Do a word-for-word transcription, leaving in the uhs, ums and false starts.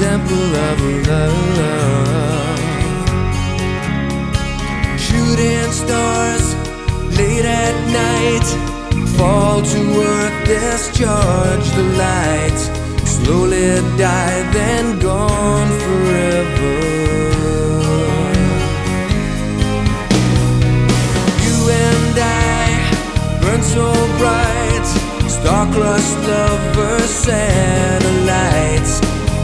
temple of love. Shooting stars late at night fall to earth, discharge the light, slowly die, then gone forever. You and I burn so bright, star-crossed lovers, satellites,